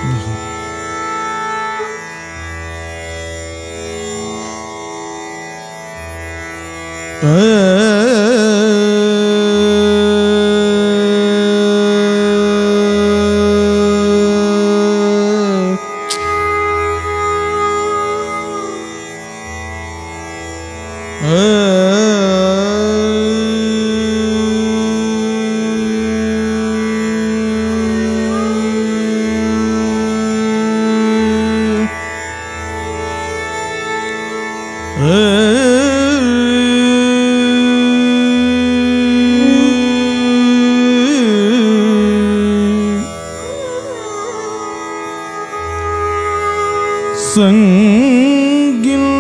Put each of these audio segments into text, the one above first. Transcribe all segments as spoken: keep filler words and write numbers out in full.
சங்கில்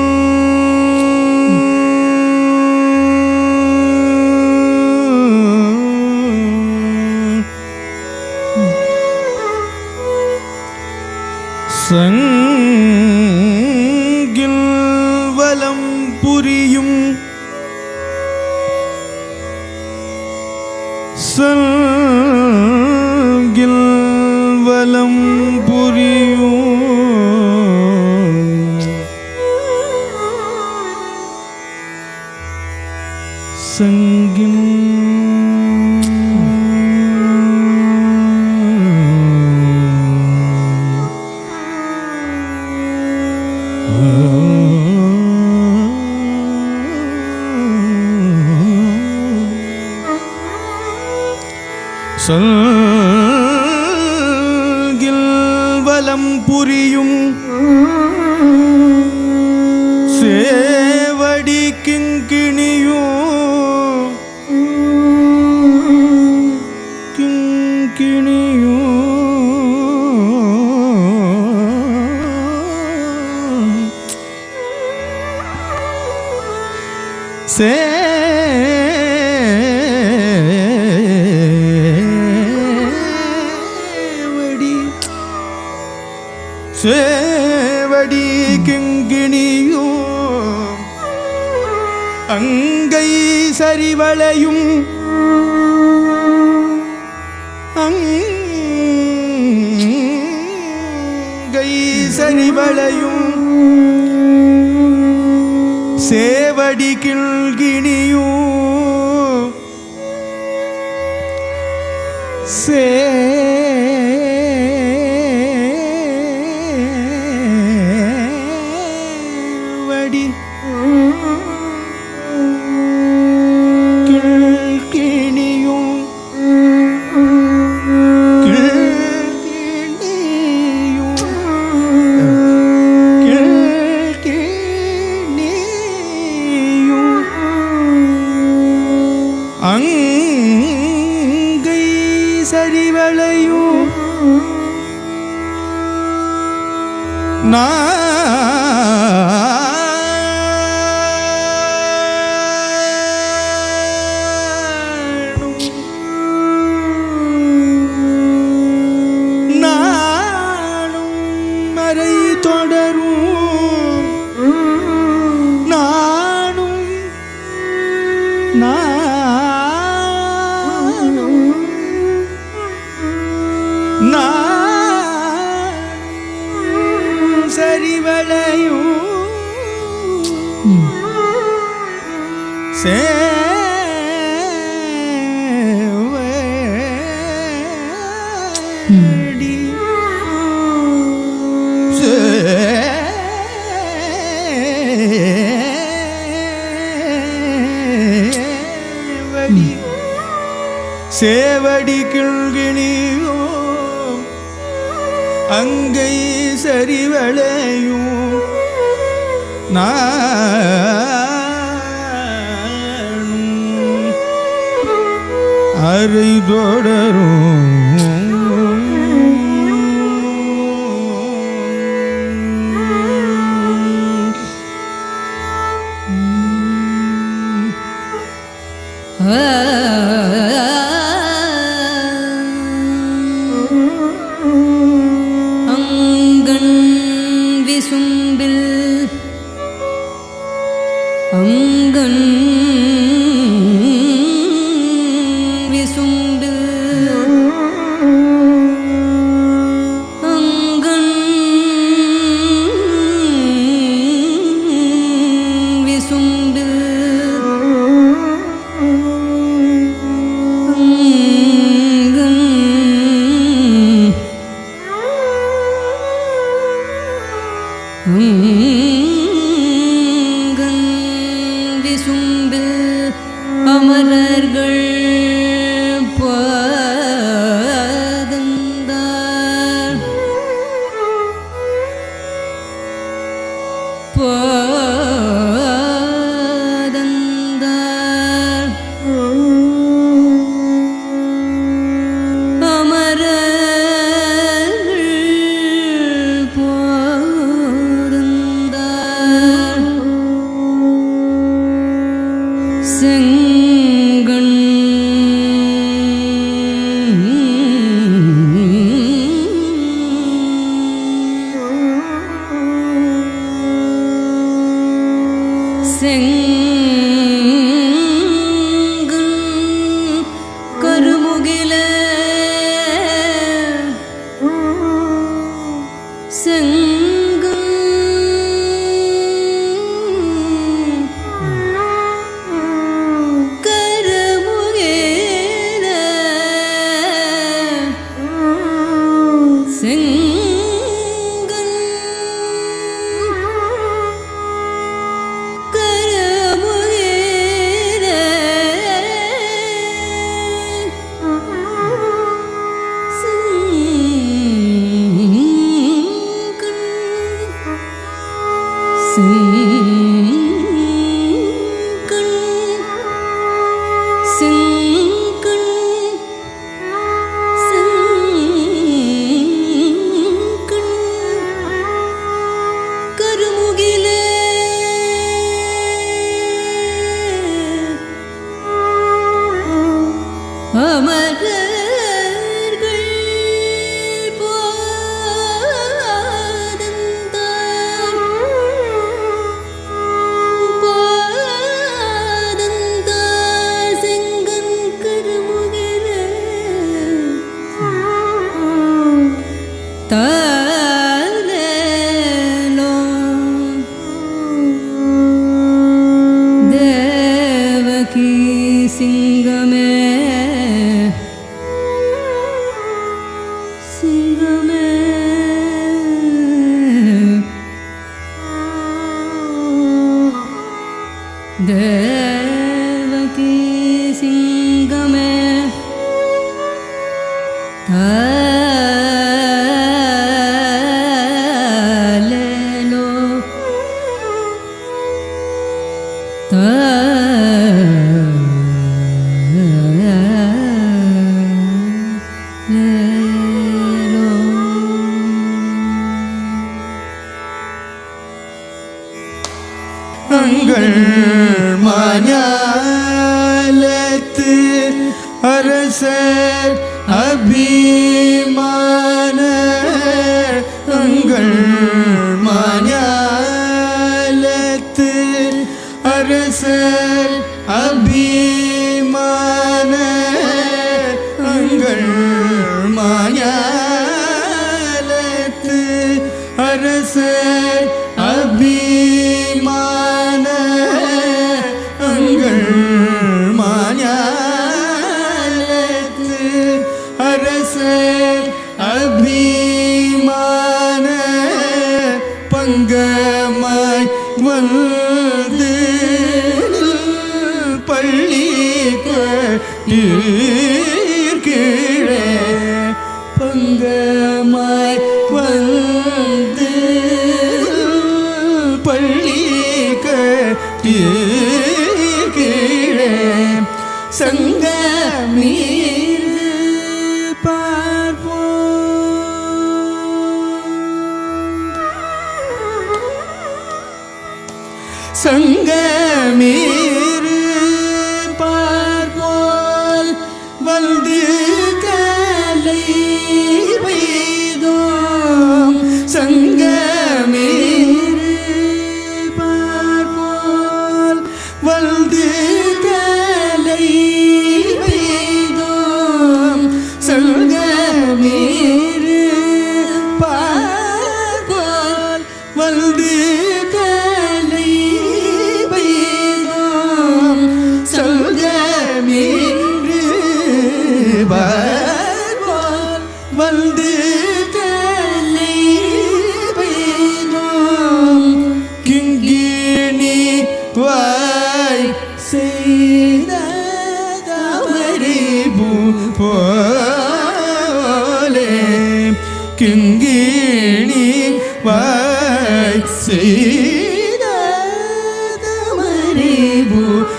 சங்கில் வலம் புரியும் சங்கில் வலம் புரியும் சங்கில் சங்கில் வலம் புரியும் சேவடி கிங்கிணியும் சேவடி சேவடி கிங்கிணியும் அங்கை சரிவளையும் அங்கை சரிவளையும் சேவடி கிள்கிணியும் சேவடி கிள்கிணியும் அங்கை சரிவளையும் நாடும் நாடும் மறை தொடரும் நாடும் நாடும் நாடும் சரிவளையும் சேவடி சேவடி சேவடி கிள்கிணியும் அங்கை சரிவளையும் நாடும் அரை தொடரும் அங்கண் விசும்பில் அங்கண் விசும்பில் அங்கன் விசும்பில் அமரர்கள் பாதந்தார் பாதந்தார் அமரர்கள் பாதந்தார் செங்கண் செங்கண் கருமுகில செங்கண் கருமுகில செங்கண் கருமுகில அமரர்கள் பாதந்தார் பாதந்தார் செங்கண் கருமுகில தாலேலோ தேவகி சிங்கமே சிங்கமே தேவகி சிங்கமே தாலேலோ தாலேலோ அங்கள் மாஞாலத்து அரசர் அபிமான அங்கள் மாஞாலத்து அரசர் அபிமான அங்கள் மாஞாலத்து அரசர் அபிமான அங்கள் மாஞாலத்து அரசர் அபிமான பங்கமாய் வந்து பள்ளி கீழே பங்கமாய் வந்து பள்ளி கீழே சங்கமீர் சங்கமீர் பார்போல் வந்து கலை வைதோம் சங்கமீர் பார்போல் வந்து கலை வைதோம் சங்கமீர் பார்போல் வந்து வந்து கலை வைதோம் கிங்கிணி வாய் செய்த தமரிபு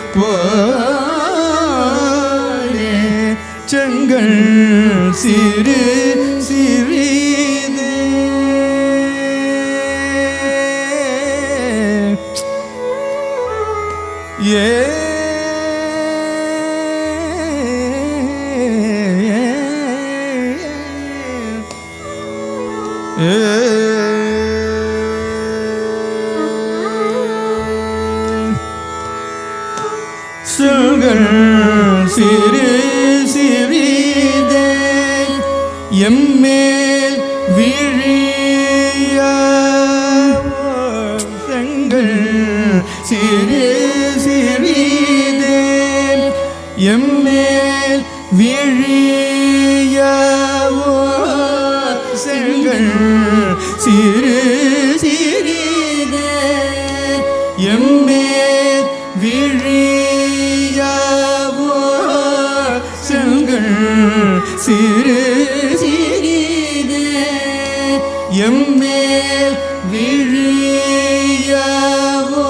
போலே செங்கல் சிறு சிறிதே ஏ செல்கள் சிறு சிறிதே எம்மேல் விழிய செங்கல் சிறு சிறிதே எம்மேல் விழியவோ செங்கல் சிறு சிறிதே எம்மேல் விழியவோ செங்கல் சிறு சிறிதே எம்மேல் விழியவோ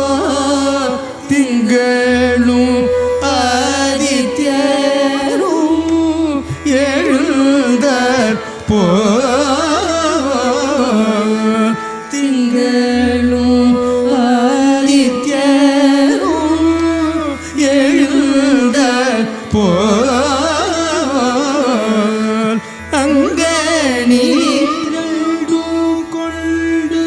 திங்களும் ஆதித்யரும் எழுந்தார் போ திங்களும் ஆதித்யரும் எழுந்தார் போ அங்கனி ரெண்டும் கொண்டு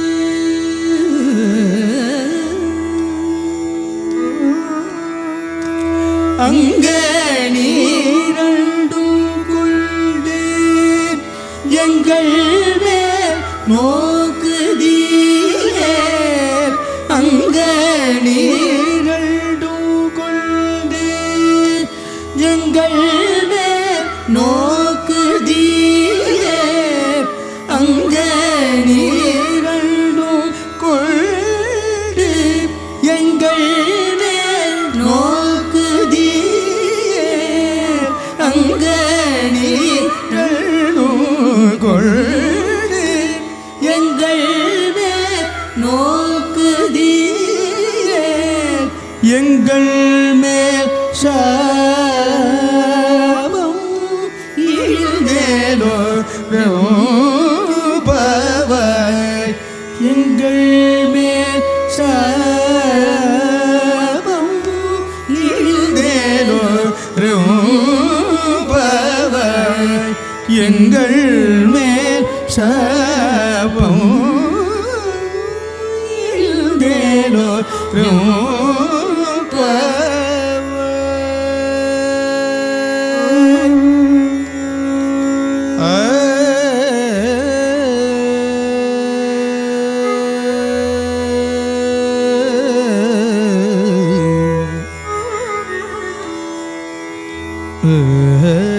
அங்கனி ரெண்டும் கொண்டு எங்கள் மேல் நோக்குதீர் அங்கனி ரெண்டும் கொண்டு எங்கள் மேல் நோக்குதீர் அங்கனி ரெண்டும் கொண்டு எங்கள் மேல் நோக்குதீர் அங்கனி ரெண்டும் கொண்டு எங்கள் மேல் நோக்குதீர் எங்கள் மேல் சாபம் இழுந்தேலோ ரூபவாய் எங்கள் மேல் சாபம் இழுந்தேலோ ரூபவாய் எங்கள் மேல் சாபம் இழுந்தேலோ ரூபவாய்